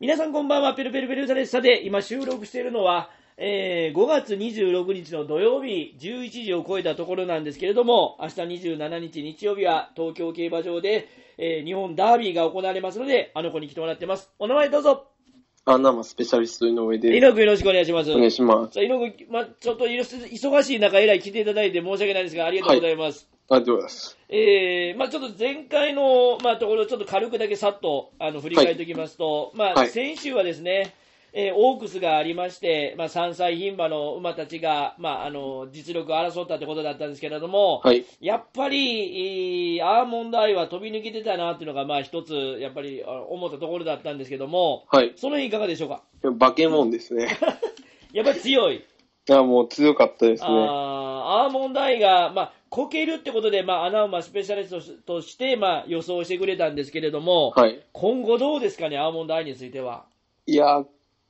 皆さんこんばんは、ペルペルペルーザです。さて、今収録しているのは、5月26日の土曜日、11時を超えたところなんですけれども、明日27日日曜日は東京競馬場で、日本ダービーが行われますので、あの子に来てもらってます。お名前どうぞ。 生スペシャリスト井上です。 井上君よろしくお願いします。 お願いします。 さあ井上君、ちょっと忙しい中、えらい来ていただいて申し訳ないですが、ありがとうございます。 ありがとうございます。 ちょっと前回の、ところ、ちょっと軽くだけさっと振り返っておきますと、先週はですね、オークスがありまして、3歳牝馬の馬たちが、実力を争ったってことだったんですけれども、 はい、 やっぱり、アーモンドアイは飛び抜けてたなっていうのが、一つ、やっぱり思ったところだったんですけども、 はい、 その辺いかがでしょうか。 化け物ですね。 やっぱり強い。 もう強かったですね。 アーモンドアイが、こけるってことで、穴馬スペシャリストとして、予想してくれたんですけれども、 はい、 今後どうですかね、アーモンドアイについては。 いや、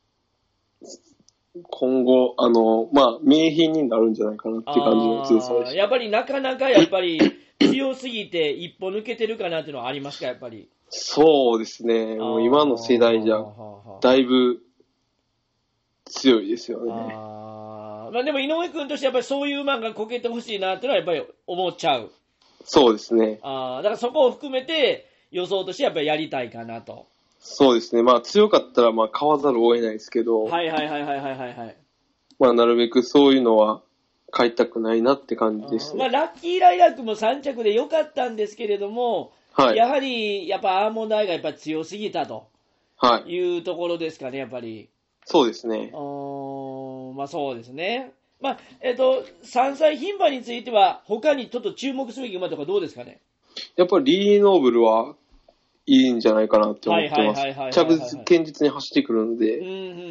今後、名品になるんじゃないかなっていう感じの強さでした。 やっぱりなかなか強すぎて一歩抜けてるかなっていうのはありますか、やっぱり。 そうですね。もう今の世代じゃ、だいぶ強いですよね。 でも井上君としてやっぱりそういう馬がこけてほしいなっていうのはやっぱり思っちゃう。 そうですね。 だからそこを含めて予想としてやっぱりやりたいかなと。 そうですね。強かったら買わざるを得ないですけど。 はい。 なるべくそういうのは買いたくないなって感じですね。 ラッキーライラックも3着で良かったんですけれども、 はい、 やはりやっぱアーモンドアイがやっぱ強すぎたというところですかね、やっぱり。 そうですね。 そうですね。3歳牝馬については、他にちょっと注目すべき馬とかどうですかね。 やっぱりリーノーブルはいいんじゃないかなって思ってます。堅実に走ってくるので。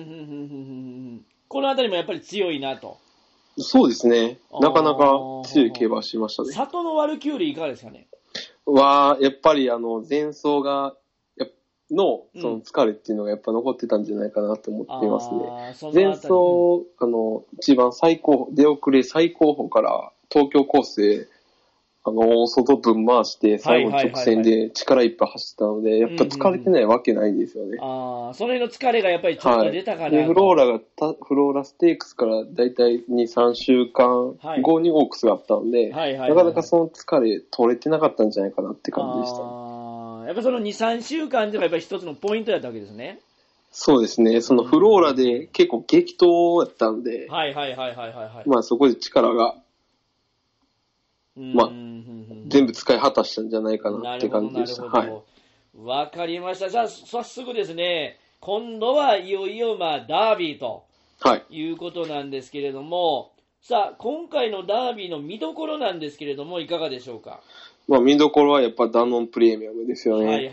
このあたりもやっぱり強いなと。 そうですね。なかなか強い競馬しましたね。 里のワルキューレいかがですかね。 やっぱり前走のその疲れっていうのがやっぱ残ってたんじゃないかなと思っていますね。前走、一番出遅れ最高峰から東京コースへ、外分回して、最後直線で力いっぱい走ったので、やっぱ疲れてないわけないんですよね。 その辺の疲れがやっぱりちょっと出たかなと。 で、フローラステークスからだいたい2、3週間後にオークスがあったので、なかなかその疲れ取れてなかったんじゃないかなって感じでした。 やっぱその2、3週間っていうのがやっぱり一つのポイントだったわけですね。 そうですね。そのフローラで結構激闘だったんで、そこで力が、全部使い果たしたんじゃないかなって感じでした。 わかりました。じゃあ、早速ですね、今度はいよいよダービーということなんですけれども、さあ、今回のダービーの見どころなんですけれども、いかがでしょうか。 見どころはやっぱダノンプレミアムですよね。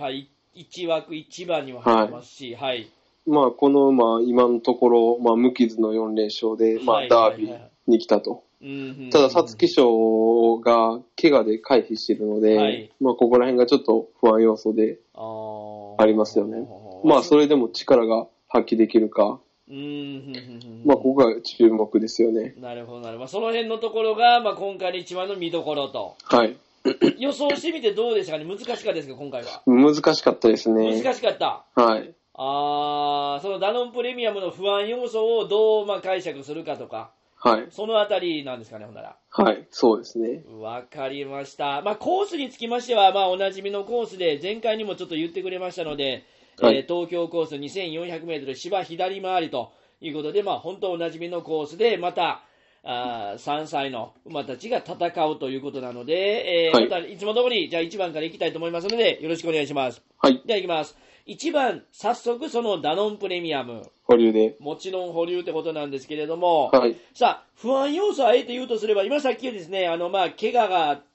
1枠1番にも入ってますし、 この馬、今のところ、無傷の4連勝で、ダービーに来たと。ただ、皐月賞が怪我で回避しているので、ここら辺がちょっと不安要素でありますよね。それでも力が発揮できるか。ここが注目ですよね。 なるほど。その辺のところが、今回の一番の見どころと。予想してみてどうでしたかね。難しかったですか、今回は。 難しかったですね。 難しかった。そのダノンプレミアムの不安要素をどう解釈するかとか。そのあたりなんですかね、ほんなら。 そうですね。 わかりました。コースにつきましては、おなじみのコースで、前回にもちょっと言ってくれましたので、東京コース2400メートル芝左回りということで、本当おなじみのコースで、また、3歳の馬たちが戦うということなので、またいつも通り、じゃあ1番からいきたいと思いますので、よろしくお願いします。では行きます。1番、早速そのダノンプレミアム。 保留で。 もちろん保留ってことなんですけれども、さあ、不安要素をあえて言うとすれば、今さっきですね、怪我があって、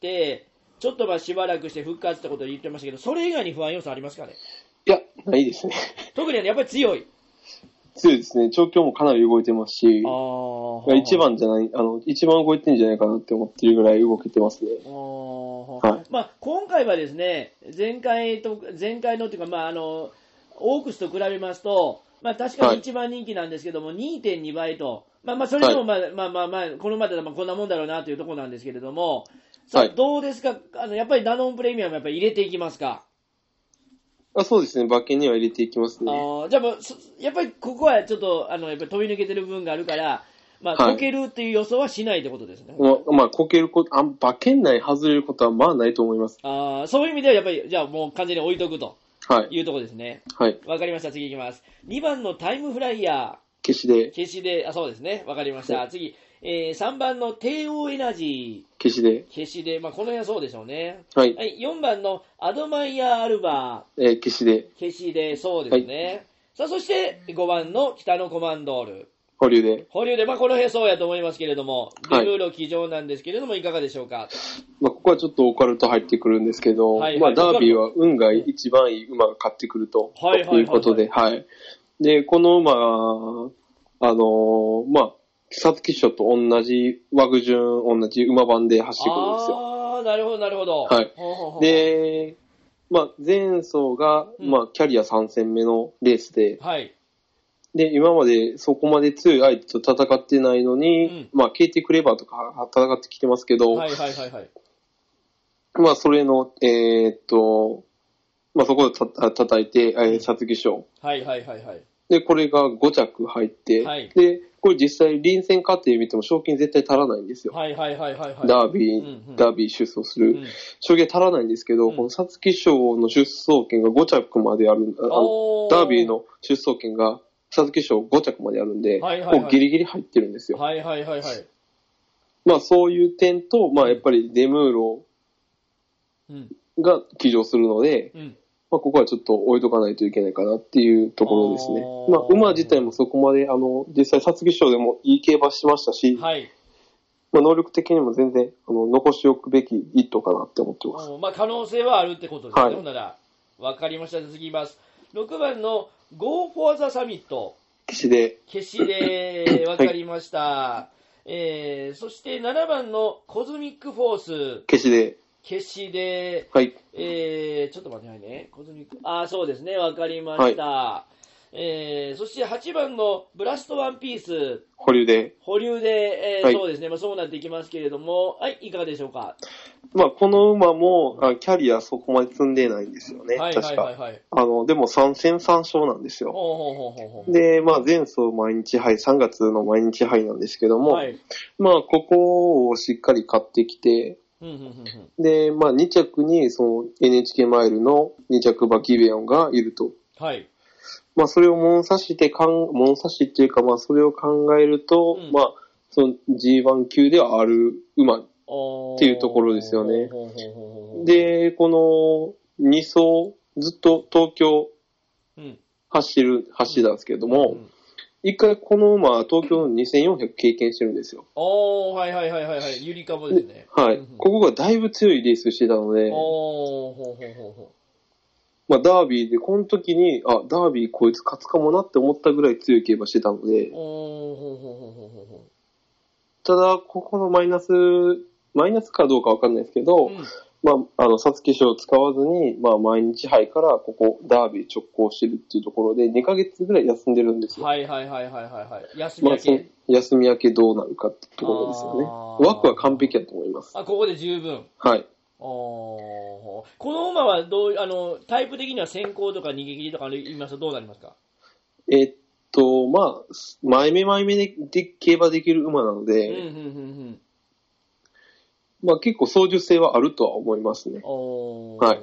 ちょっとしばらくして復活ってことを言ってましたけど、それ以外に不安要素ありますかね。 いや、ないですね。 特にやっぱり強いですね。調教もかなり動いてますし、一番じゃない、一番動いてるんじゃないかなって思ってるぐらい動けてますね。 今回はですね、前回のっていうか、オークスと比べますと、確かに一番人気なんですけども、2.2 倍と、それでもこのまでこんなもんだろうなというところなんですけれども、どうですか、やっぱりダノンプレミアムやっぱり入れていきますか。 そうですね、馬券には入れていきますね。 じゃあもう、やっぱりここはちょっと、やっぱり飛び抜けてる部分があるから、まあ、こけるっていう予想はしないってことですね。 まあ、こけること、馬券内外れることはまあないと思います。 そういう意味ではやっぱり、じゃあもう完全に置いとくと。いうところですね。 はい。 わかりました。次いきます。2番のタイムフライヤー。 消しで。 消しで、そうですね。わかりました。次、3番の帝王エナジー。 消しで。 消しで、まあ、この辺はそうでしょうね。 はい。 4番のアドマイヤーアルバー。消しで。 消しで、そうですね。さあ、そして5番の北のコマンドール。 保留で。 保留で、まあ、この辺そうやと思いますけれども、ルール記上なんですけれども、いかがでしょうか。 まあ、ここはちょっとオカルト入ってくるんですけど、まあ、ダービーは運が一番いい馬が勝ってくるということで、はい。で、この馬は、まあ、皐月賞と同じ枠順、同じ馬番で走ってくるんですよ。 なるほど、なるほど。 はい。で、まあ、前走が、まあ、キャリア3戦目のレースで、 はい。 で、今までそこまで強い相手と戦ってないのに、まあ、ケイティ・クレバーとか戦ってきてますけど、 はいはいはいはい。 まあ、それの、まあ、そこで叩いて、皐月賞。 はいはいはいはい。 で、これが5着入って、はい、で、これ実際臨戦過程見ても賞金絶対足らないんですよ。 はいはいはいはい、はい。 ダービー出走する。賞金足らないんですけど、この皐月賞の出走権が5着まである、ダービーの出走権が皐月賞5着まであるんで、はいはいはい、こうギリギリ入ってるんですよ。 はいはいはいはい。 まあそういう点と、まあやっぱりデムーロが騎乗するので、まあ、ここはちょっと置いとかないといけないかなっていうところですね。まあ、馬自体もそこまで、実際、皐月賞でもいい競馬しましたし、はい。まあ、能力的にも全然、残しておくべき一頭かなって思ってます。 まあ、可能性はあるってことですね。はい。なら、わかりました。次います。6番の Go for the Summit。 消しで。 消しで、わかりました。はい、そして7番のコズミックフォース。 消しで。 消しで、 はい。 ちょっと待ってね。コズミック、そうですね。わかりました。はい、そして8番のブラストワンピース。 保留で。 保留で、はい、そうですね。まあ、そうなっていきますけれども、はい、いかがでしょうか。 まあ、この馬も、キャリアそこまで積んでないんですよね。はいはいはい、はい。でも3戦3勝なんですよ。で、まあ、前走毎日杯、3月の毎日杯なんですけども、はい、まあ、ここをしっかり勝ってきて、で、まあ、2着に、その NHK マイルの2着馬ギベオンがいると。はい。まあ、それを物差しっていうか、まあ、それを考えると、まあ、その G1 級ではある馬っていうところですよね。で、この2走、ずっと東京走ったんですけども、一回この馬は東京の2400経験してるんですよ。 はいはいはいはいはい。ゆりかもですね。 はい。ここがだいぶ強いレースしてたので、まあダービーでこの時に、ダービーこいつ勝つかもなって思ったぐらい強い競馬してたので、ただ、ここのマイナスかどうかわかんないですけど、まあ、皐月賞を使わずに、まあ、毎日杯からここ、ダービー直行してるっていうところで、2ヶ月ぐらい休んでるんですよ。 はいはいはいはいはい。休み明け、 まあ、休み明けどうなるかってところですよね。枠は完璧だと思います。 ここで十分。 はい。 この馬はタイプ的には先行とか逃げ切りとか言いますとどうなりますか？ まあ、前目で競馬できる馬なので、まあ結構操縦性はあるとは思いますね。はい。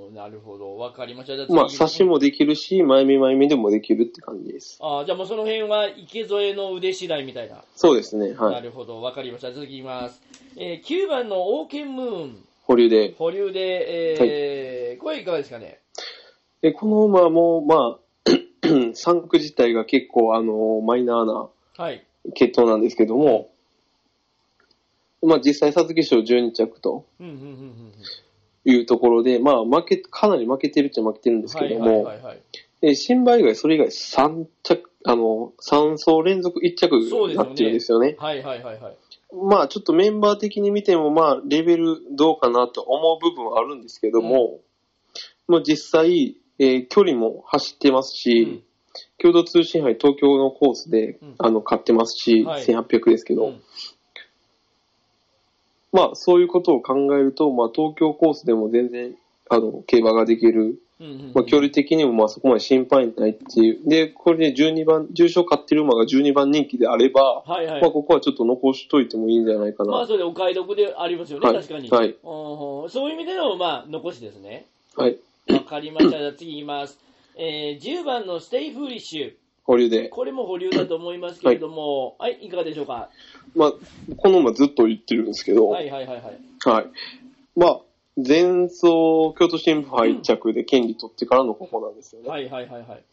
なるほど。わかりました。 まあ、差しもできるし、前目でもできるって感じです。 じゃあもうその辺は池添の腕次第みたいな。 そうですね。はい。 なるほど。わかりました。続きます。9番のオーケンムーン。 保留で。 保留で、これいかがですかね。 この馬も、まあ、3区自体が結構、マイナーな血統なんですけども、まあ実際皐月賞12着というところで、まあかなり負けてるっちゃ負けてるんですけども、新馬以外それ以外3走連続1着になってるんですよね。まあちょっとメンバー的に見てもまあレベルどうかなと思う部分はあるんですけども、まあ実際、距離も走ってますし、共同通信杯東京のコースで、勝ってますし、1800ですけど、まあそういうことを考えると、まあ東京コースでも全然、競馬ができるまあ、距離的にもまあそこまで心配ないっていう。で、これで12番、重賞勝ってる馬が12番人気であれば、はいはい、まあ、ここはちょっと残しといてもいいんじゃないかな。 まあ、それでお買い得でありますよね、 はい、 確かに。 はい。 そういう意味での、まあ、残しですね。 はい。 わかりました。じゃあ次いきます。10番のステイフーリッシュ。 保留で。 これも保留だと思いますけれども、はい、はい、いかがでしょうか。 まあ、この馬ずっと言ってるんですけど、 はいはいはいはい。 はい。まあ、前走京都新聞杯1着で権利取ってからのここなんですよね。 はいはいはいはい。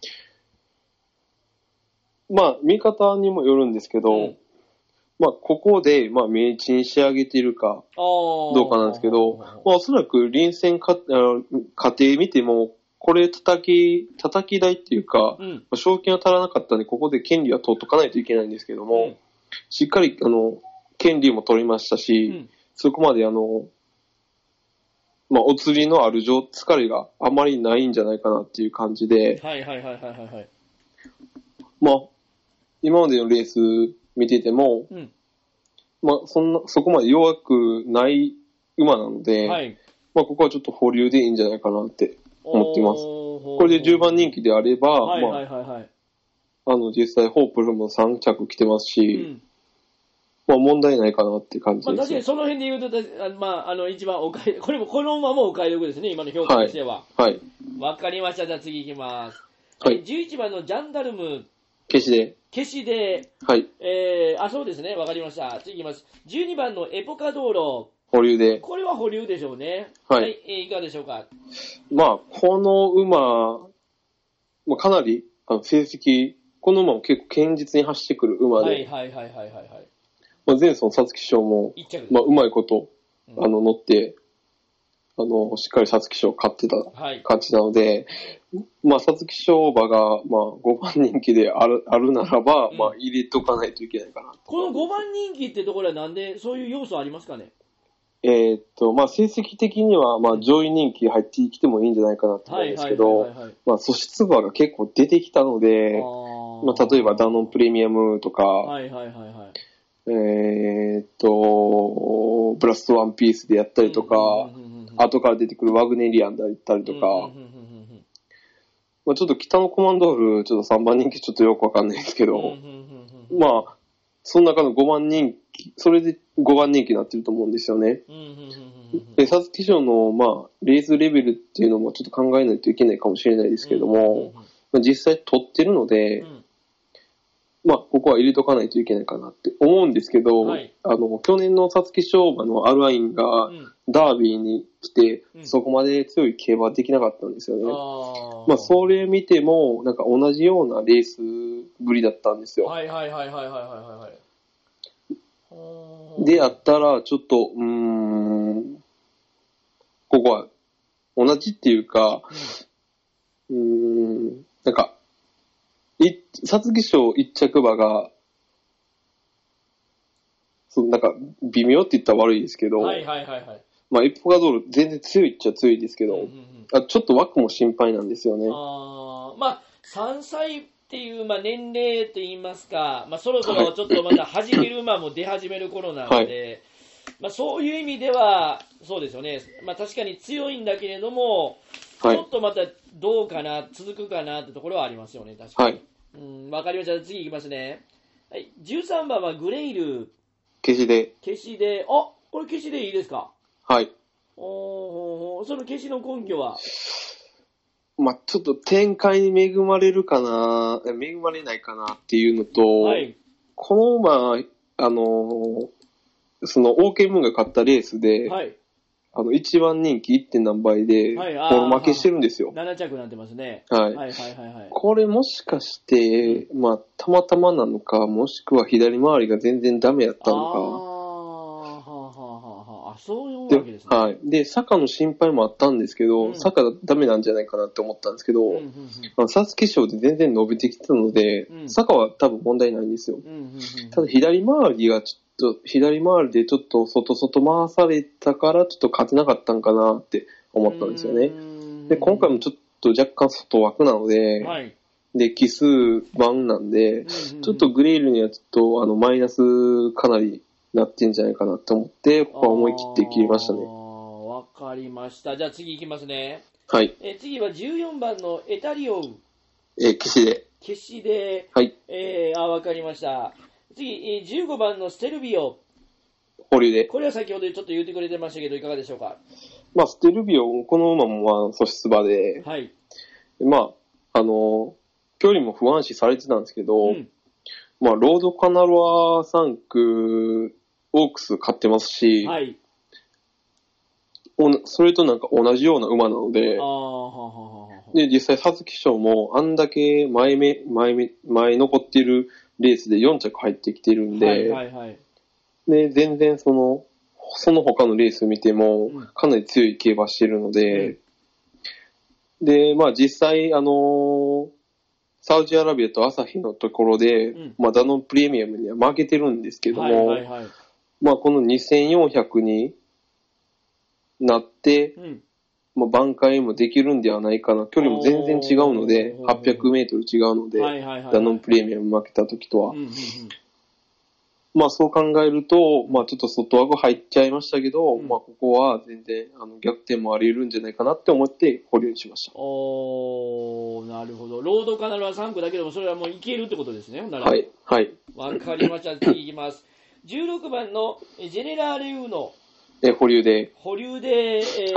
まあ、見方にもよるんですけど、まあ、ここで、まあ、明治に仕上げているか、どうかなんですけど、まあ、おそらく臨戦過程見ても、これ叩き台っていうか、まあ、賞金は足らなかったんで、ここで権利は取っとかないといけないんですけども、しっかり、権利も取りましたし、そこまでまあ、お釣りのある疲れがあまりないんじゃないかなっていう感じで、 はいはいはいはいはい。 まあ、今までのレース見てても、まあ、そこまで弱くない馬なので、はい、まあ、ここはちょっと保留でいいんじゃないかなって思っています。これで10番人気であれば、はいはいはいはい、まあ、実際ホープルも3着来てますし、まあ問題ないかなっていう感じです。 まあ確かにその辺で言うと、まあ一番この馬もお買い得ですね、今の評価としては。はい。わかりました。じゃあ次行きます。はい。11番のジャンダルム。 消しで。はい。そうですね。わかりました。次行きます。12番のエポカ道路。 保留で。 これは保留でしょうね。はい。はい、いかがでしょうか。 まあ、この馬、まあ、かなり成績、この馬も結構堅実に走ってくる馬で。はいはいはいはいはい。まあ、前走の皐月賞も、まあ、うまいこと、乗って、しっかり皐月賞勝ってた感じなので、まあ、皐月賞馬が、まあ、5番人気であるならば、まあ、入れとかないといけないかな。 この5番人気ってところはなんで、そういう要素ありますかね？ まあ、成績的には、まあ、上位人気入ってきてもいいんじゃないかなと思うんですけど、まあ、素質馬が結構出てきたので、まあ、例えばダノンプレミアムとか、はいはいはいはい。ブラストワンピースでやったりとか、後から出てくるワグネリアンでやったりとか、まあちょっと北のコマンドール、ちょっと3番人気ちょっとよくわかんないですけど、まあ、その中の5番人気、それで5番人気になってると思うんですよね。で、皐月賞の、まあ、レースレベルっていうのもちょっと考えないといけないかもしれないですけども、まあ、実際取ってるので、まあ、ここは入れとかないといけないかなって思うんですけど、はい、去年の皐月賞馬のアルアインがダービーに来て、そこまで強い競馬はできなかったんですよね。まあ、それ見ても、なんか同じようなレースぶりだったんですよ。はいはいはいはいはいはい。であったら、ちょっと、ここは同じっていうか、なんか、皐月賞一着馬が、なんか、微妙って言ったら悪いですけど、はいはいはいはい。まあ、エポカドール全然強いっちゃ強いですけど、ちょっと枠も心配なんですよね。 まあ、3歳っていう、まあ、年齢と言いますか、まあ、そろそろちょっとまた始める馬も出始める頃なので、はい、まあ、そういう意味では、そうですよね。まあ、確かに強いんだけれども、はい、ちょっとまたどうかな、続くかなってところはありますよね、確かに。はい。わかりました。次いきますね。はい。13番はグレイル。 消しで。 これ消しでいいですか？ はい。 その消しの根拠は？ まあ、ちょっと展開に恵まれるかな、恵まれないかなっていうのと、はい。この馬、その、オーケームーンが勝ったレースで、はい。1番人気 1. 何倍で、ボロ負けしてるんですよ。 7着になってますね。 はい。はいはいはいはい。これもしかして、まあ、たまたまなのか、もしくは左回りが全然ダメだったのか。 そういうわけですね。 はい。で、坂の心配もあったんですけど、坂ダメなんじゃないかなって思ったんですけど、皐月賞で全然伸びてきたので、坂は多分問題ないんですよ。ただ左回りが左回りでちょっと外回されたからちょっと勝てなかったんかなって思ったんですよね。で、今回もちょっと若干外枠なので、はい、で、奇数番なんで、ちょっとグレールにはちょっとマイナスかなりなってんじゃないかなと思って、ここは思い切って切りましたね。 わかりました。じゃあ次行きますね。 はい。 次は14番のエタリオウ。 消しで。 消しで。 はい。 わかりました。次、15番のステルビオ。 保留で。 これは先ほどちょっと言ってくれてましたけど、いかがでしょうか。 まあ、ステルビオ、この馬も素質馬で、 はい。 まあ、距離も不安視されてたんですけど、まあ、ロードカナロア3区、オークス買ってますし、 はい。 それとなんか同じような馬なので、で、実際、皐月賞もあんだけ前残っているレースで4着入ってきてるんで、で、全然その他のレース見ても、かなり強い競馬してるので、で、まあ実際、サウジアラビアとアサヒのところで、まあダノンプレミアムには負けてるんですけども、まあこの2400になって、まあ挽回もできるんではないかな。距離も全然違うので、800メートル違うので、ダノンプレミアム負けた時とは。まあそう考えると、まあちょっと外枠入っちゃいましたけど、まあここは全然逆転もあり得るんじゃないかなって思って保留にしました。 なるほど。ロードカナルは3区だけでもそれはもういけるってことですね。 はい。はい。 わかりました。次いきます。16番のジェネラーレウーノ。 保留で。 保留で、 はい、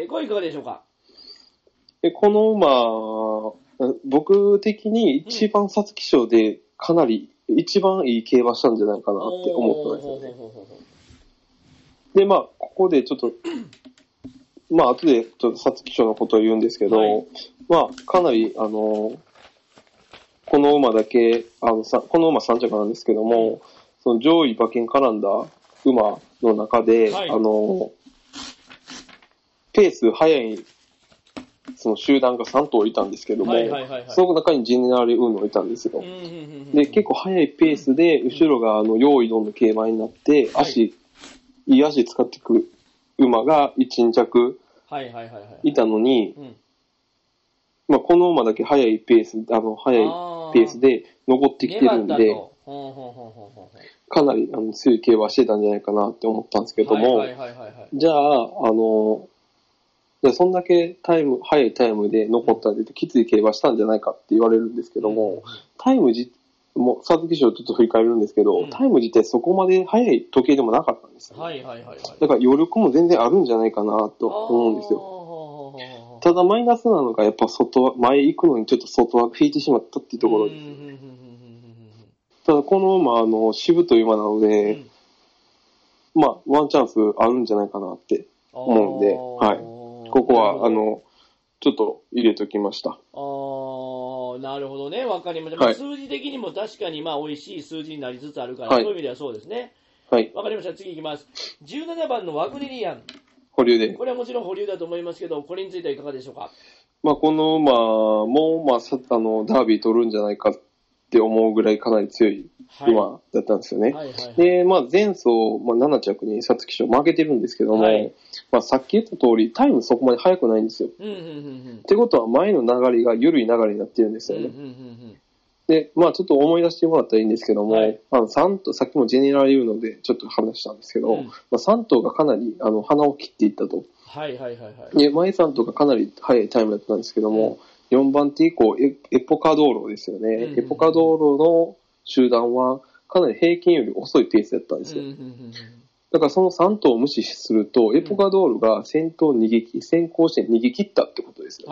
これいかがでしょうか。 この馬、僕的に一番皐月賞でかなり一番いい競馬したんじゃないかなって思ってますよね。で、まあ、ここでちょっと、まあ、後でちょっと皐月賞のことを言うんですけど、はい、まあ、かなり、この馬だけ、この馬3着なんですけども、その上位馬券絡んだ馬の中で、はい、ペース速い、その集団が3頭いたんですけども、その中にジェネラルウーノいたんですよ。で、結構速いペースで、後ろが用意どんの競馬になって、いい足使っていく馬が1、2着いたのに、まあ、この馬だけ速いペースで残ってきてるんで、かなり強い競馬してたんじゃないかなって思ったんですけども、じゃあ、そんだけ速いタイムで残ったんで、きつい競馬したんじゃないかって言われるんですけども、タイムもう、皐月賞ちょっと振り返るんですけど、タイム自体そこまで速い時計でもなかったんですよ、ね。だから余力も全然あるんじゃないかなと思うんですよ。ただマイナスなのがやっぱ前行くのにちょっと外枠引いてしまったっていうところです。ただこの馬、しぶとい馬なので、まあ、ワンチャンスあるんじゃないかなって思うんで、はい。ここは、ちょっと入れときました。 なるほどね。わかりました。はい、数字的にも確かに、まあ、美味しい数字になりつつあるから、はい、そういう意味ではそうですね。 はい。 わかりました。次いきます。17番のワグネリアン。 保留で。 これはもちろん保留だと思いますけど、これについてはいかがでしょうか。 まあ、この馬も、まあ、ダービー取るんじゃないかって思うぐらいかなり強い馬だったんですよね。で、まあ、前走、まあ、7着に皐月賞負けてるんですけども、まあ、さっき言った通り、タイムそこまで速くないんですよ。ってことは、前の流れが緩い流れになってるんですよね。で、まあ、ちょっと思い出してもらったらいいんですけども、3頭、さっきもジェネラル言うので、ちょっと話したんですけど、まあ、3頭がかなり、鼻を切っていったと。で、前3頭がかなり速いタイムだったんですけども、4番手以降、エポカ道路ですよね。エポカ道路の集団は、かなり平均より遅いペースだったんですよ。だからその3頭を無視すると、エポカドールが先行して逃げ切ったってことですよ。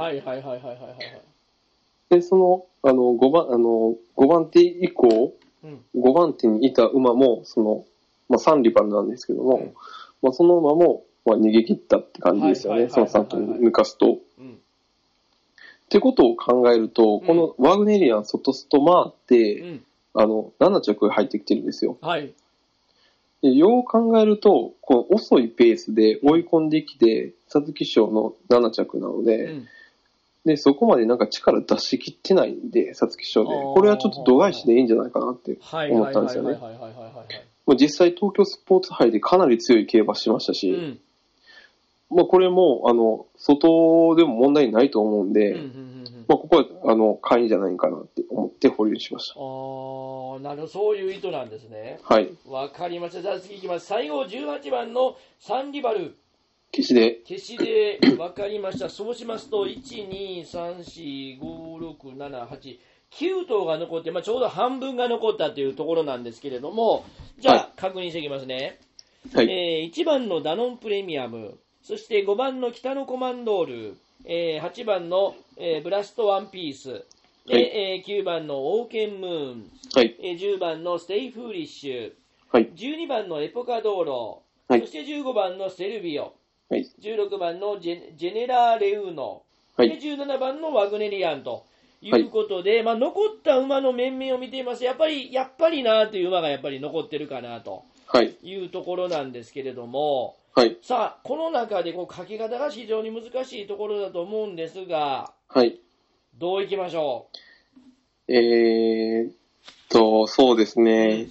で、その、5番手以降、5番手にいた馬も、まあ、3リバルなんですけども、まあ、その馬も、まあ、逃げ切ったって感じですよね。その3頭抜かすと。ってことを考えると、このワグネリアン外スト回って、7着入ってきてるんですよ。でよう考えると、この遅いペースで追い込んできて、皐月賞の7着なので、で、そこまでなんか力出し切ってないんで、皐月賞で。これはちょっと度外視でいいんじゃないかなって思ったんですよね。実際東京スポーツ杯でかなり強い競馬しましたし、まあこれも、外でも問題ないと思うんで、まあここは、買いじゃないかなって思って保留しました。 なるほど、そういう意図なんですね。 はい。 わかりました。じゃあ次いきます。最後18番のサンリバル。 消しで。 消しで、わかりました。そうしますと、1、2、3、4、5、6、7、8、9頭が残って、ちょうど半分が残ったというところなんですけれども、じゃあ、確認していきますね。はい。1番のダノンプレミアム、そして5番の北のコマンドール、8番の、ブラストワンピース、で、9番のオーケンムーン、はい。10番のステイフーリッシュ、はい。12番のエポカドーロ、はい。そして15番のセルビオ、はい、16番のジェネラーレウーノ、はい、で17番のワグネリアンということで、はい、残った馬の面々を見ていますと、やっぱりなという馬がやっぱり残ってるかなというところなんですけれども、はい、さあ、この中で書き方が非常に難しいところだと思うんですが、はい、どういきましょう。そうですね。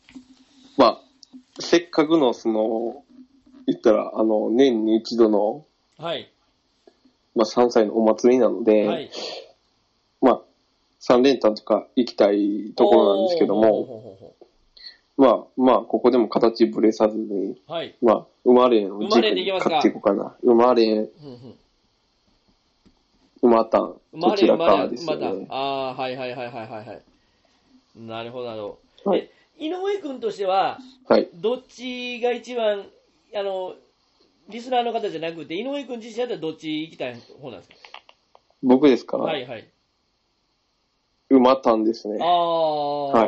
せっかくの言ったら、年に一度の、はい。3歳のお祭りなので、はい。3連単とか行きたいところなんですけども、ここでも形ぶれさずに、はい。馬連を軸に買っていこうかな。馬連、馬単、どちらかですよね。 はい。なるほど、なるほど。はい。井上君としては、はい、どっちが一番、リスナーの方じゃなくて、井上君自身だったらどっち行きたい方なんですか？ 僕ですか？ はいはい。 馬単ですね。 はい。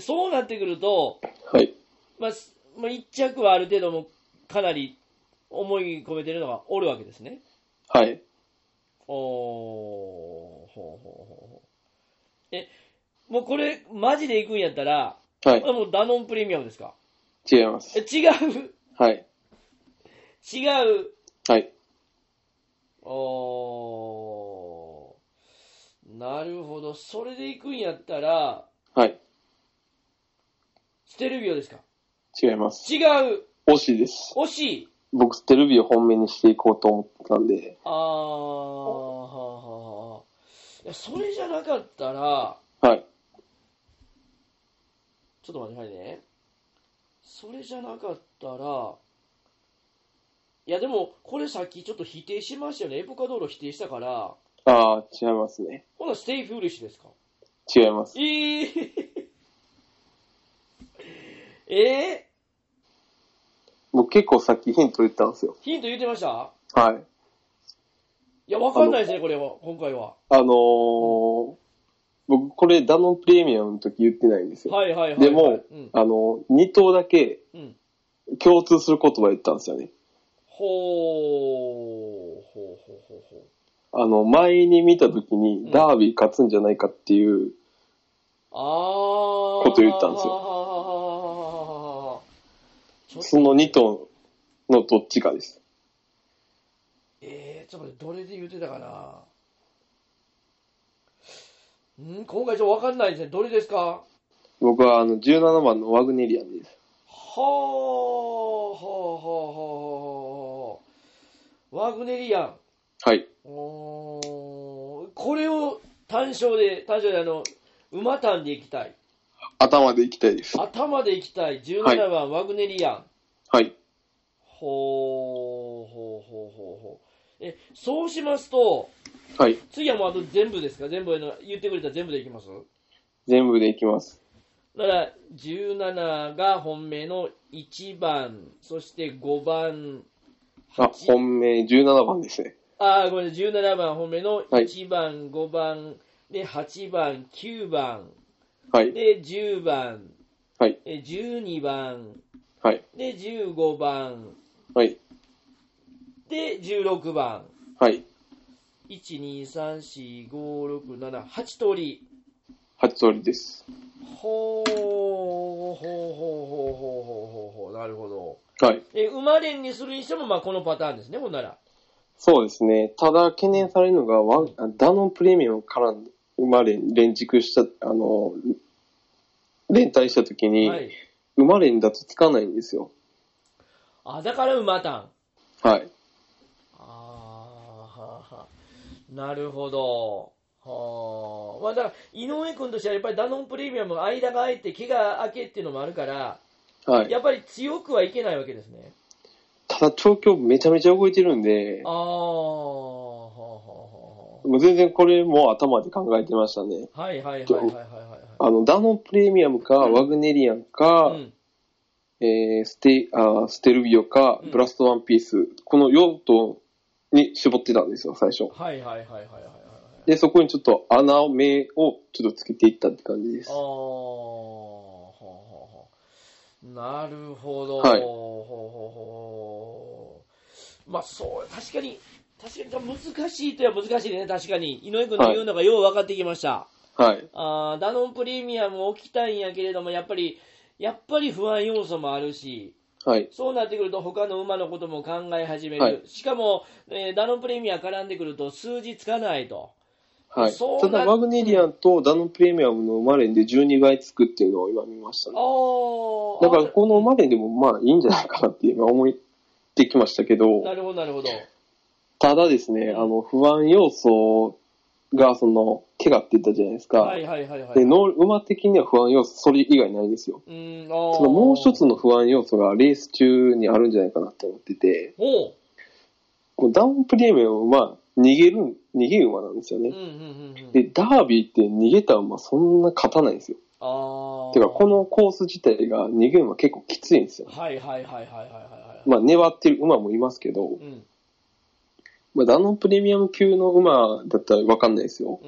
そうなってくると、はい。一着はある程度もかなり思い込めてるのがおるわけですね。 はい。 もうこれ、マジで行くんやったら、はい。もうダノンプレミアムですか？ 違います。 違う。 はい。 違う。 はい。 なるほど。それで行くんやったら、 はい。 ステルビオですか？ 違います。 違う。 惜しいです。 惜しい。 僕、ステルビオ本命にしていこうと思ってたんで。 いや、それじゃなかったら、 はい。 ちょっと待ってね。それじゃなかったら、いやでも、これさっきちょっと否定しましたよね。エポカドーロ否定したから。 違いますね。 ほな、ステイフーリッシュですか？ 違います。僕結構さっきヒント言ったんですよ。 ヒント言ってました？ はい。 いや、わかんないですね、これは、今回は。 僕、これ、ダノンプレミアムの時言ってないんですよ。 はい。 でも、2頭だけ、共通する言葉言ったんですよね。前に見た時に、ダービー勝つんじゃないかっていう、こと言ったんですよ。その2頭のどっちかです。 ちょっと待って、どれで言ってたかな。今回ちょっとわかんないですね。どれですか？ 僕は17番のワグネリアンです。 ワグネリアン。 はい。 これを単勝で馬単で行きたい。 頭で行きたいです。 頭で行きたい。17番、ワグネリアン。 はい。 そうしますと、 はい。 次はもうあと全部ですか？全部言ってくれたら全部でいきます？ 全部でいきます。 だから、17が本命の1番、そして5番、 本命17番ですね。 ごめんなさい、17番本命の1番、5番、で、8番、9番、はい。で、10番、はい。12番、はい。で、15番、はい。で、16番、はい。1、2、3、4、5、6、7、8通り。 8通りです。 ほー、なるほど。はい。馬連にするにしても、このパターンですね、ほんなら。 そうですね。ただ、懸念されるのが、ダノンプレミアムから馬連軸した、連帯したときに、はい、馬連だとつかないんですよ。 だから馬単。 はい。 なるほど。だから、井上君としてはやっぱりダノンプレミアム間が空いて、毛が明けっていうのもあるから、はい。やっぱり強くはいけないわけですね。 ただ調教めちゃめちゃ動いてるんで、もう全然これも頭で考えてましたね。 はいはいはいはいダノンプレミアムか、ワグネリアンか、ステルビオか、ブラストワンピース、この4頭に絞ってたんですよ、最初。 はいはいはいはいはい。 で、そこにちょっと目をちょっとつけていったって感じです。 なるほど。 はい。 まあそう、確かに難しいとは難しいね、確かに。井上君の言うのがよう分かってきました。 はい。 ダノンプレミアム置きたいんやけれども、やっぱり不安要素もあるし、 はい、 そうなってくると他の馬のことも考え始める。はい、しかも、ダノンプレミアム絡んでくると数字つかないと。 はい。ただ、ワグネリアンとダノンプレミアムの馬連で12倍つくっていうのを今見ましたね。だから、この馬連でもまあいいんじゃないかなっていうのは思ってきましたけど。 なるほど、なるほど。 ただですね、不安要素が、怪我って言ったじゃないですか。 はいはいはいはい。 で、馬的には不安要素、それ以外ないんですよ。もう一つの不安要素がレース中にあるんじゃないかなって思ってて。ダウンプレミアムは逃げ馬なんですよね。で、ダービーって逃げた馬そんな勝たないんですよ。てか、このコース自体が逃げ馬結構きついんですよ。 はいはいはいはいはいはい。 まあ、粘ってる馬もいますけど、まあ、ダノンプレミアム級の馬だったら分かんないですよ。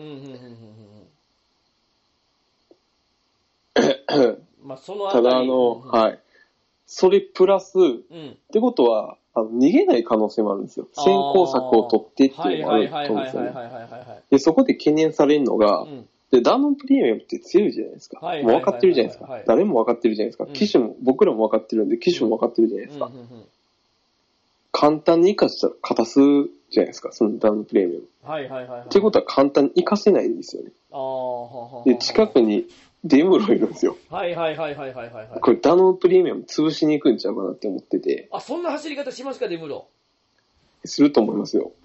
まあ、そのただはい。それプラス、ってことは、逃げない可能性もあるんですよ。先行策を取ってっていうのもあると思うんですよね。で、そこで懸念されるのが、で、ダノンプレミアムって強いじゃないですか。もう分かってるじゃないですか。誰も分かってるじゃないですか。騎手も、僕らも分かってるんで、騎手も分かってるじゃないですか。簡単に生かしたら勝たすじゃないですか、そのダノンプレミアム。ってことは簡単に生かせないんですよね。で、近くにデムロいるんですよ。これダノンプレミアム潰しに行くんちゃうかなって思ってて。 そんな走り方しますか、デムロ。 すると思いますよ。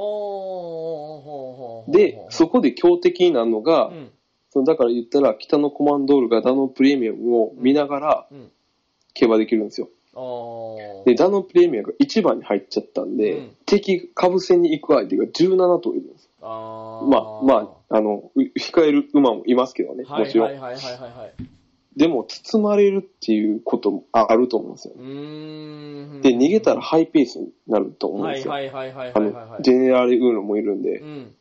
で、そこで強敵になるのが、だから言ったら北のコマンドールがダノンプレミアムを見ながら競馬できるんですよ。で、ダノンプレミアムが1番に入っちゃったんで、敵株戦に行く相手が17頭いるんです。控える馬もいますけどね、もちろん。でも、包まれるっていうこともあると思うんですよね。で、逃げたらハイペースになると思うんですよ。ジェネラルウーノもいるんで。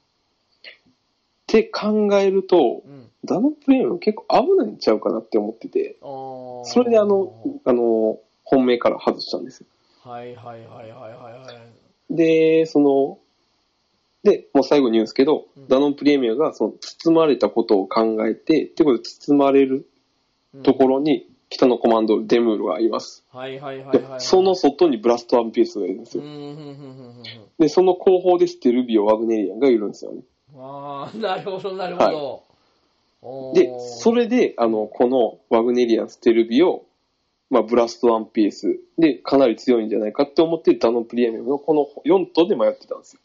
って考えると、ダノンプレミアム結構危ないんちゃうかなって思ってて、それで本命から外したんですよ。で、で、もう最後に言うんですけど、ダノンプレミアが包まれたことを考えて、ってことで包まれるところに北のコマンドール、デムールがいます。その外にブラストワンピースがいるんですよ。で、その後方でステルビオ、ワグネリアンがいるんですよね。 なるほど、なるほど。で、それで、このワグネリアン、ステルビオ、ブラストワンピースでかなり強いんじゃないかって思ってダノンプレミアムのこの4頭で迷ってたんですよ。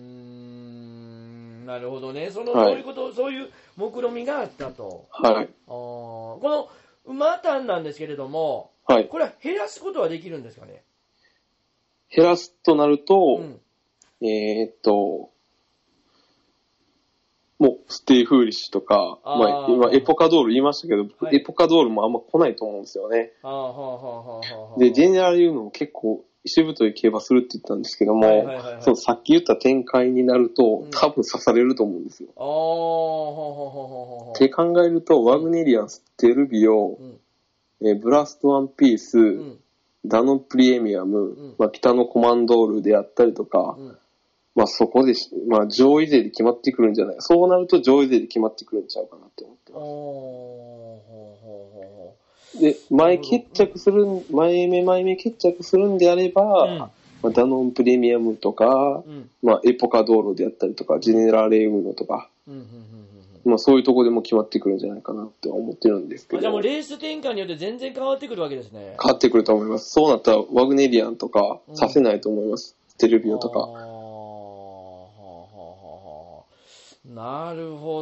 なるほどね。そういうこと、そういう目論みがあったと。この馬単なんですけれども、これは減らすことはできるんですかね。 減らすとなると、もうステイフーリッシュとか、今エポカドール言いましたけど、エポカドールもあんま来ないと思うんですよね。で、ジェネラルユーノも結構しぶとい競馬するって言ったんですけども、さっき言った展開になると、多分刺されると思うんですよ。って考えると、ワグネリアン、ステルビオ、ブラストワンピース、ダノンプレミアム、北のコマンドールであったりとか、そこで、上位勢で決まってくるんじゃない。そうなると上位勢で決まってくるんちゃうかなって思ってます。で、前目決着するんであれば、ダノンプレミアムとか、エポカドーロであったりとか、ジェネラレウーノとか、そういうとこでも決まってくるんじゃないかなって思ってるんですけど。 じゃあもうレース展開によって全然変わってくるわけですね。 変わってくると思います。そうなったらワグネリアンとかさせないと思います。ステルビオとか。 なるほ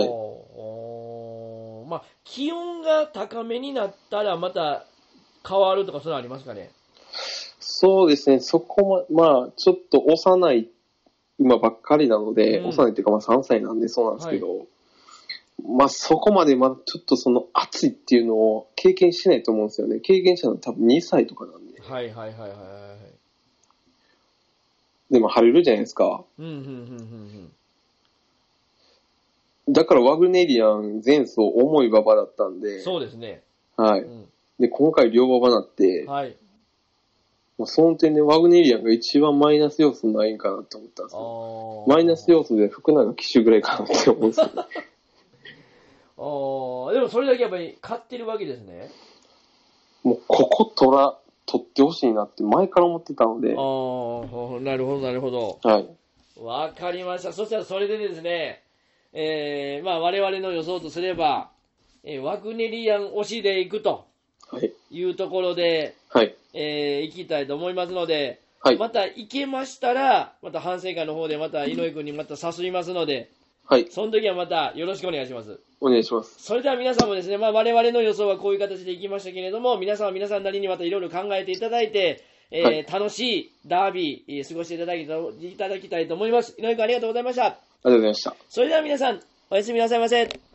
ど。気温が高めになったらまた変わるとかそういうのありますかね。 そうですね、そこまあ、ちょっと幼い、今ばっかりなので、幼いっていうかまあ3歳なんでそうなんですけど、まあそこまでまだちょっとその熱いっていうのを経験しないと思うんですよね。経験したのは多分2歳とかなんで。 はいはいはいはいはい。 でも晴れるじゃないですか。だからワグネリアン前走重い馬場だったんで。 そうですね。 はい。で、今回両馬場になって、 はい。 もうその点でワグネリアンが一番マイナス要素ないんかなって思ったんですよ。マイナス要素で福永騎手ぐらいかなって思うんですよね。 でもそれだけやっぱり勝ってるわけですね。 もうここ取ってほしいなって前から思ってたので。 なるほどなるほど。 はい。 わかりました。そしたらそれでですね、まあ我々の予想とすれば、ワグネリアン推しでいくというところで、 はい。 行きたいと思いますので、 はい。 また行けましたら、また反省会の方でまた井上君にまた誘いますので、 はい。 その時はまたよろしくお願いします。 お願いします。 それでは皆さんもですね、まあ我々の予想はこういう形でいきましたけれども、皆さんは皆さんなりにまたいろいろ考えていただいて、はい、楽しいダービー、過ごしていただきたいと思います。井上君ありがとうございました。ありがとうございました。 それでは皆さん、おやすみなさいませ。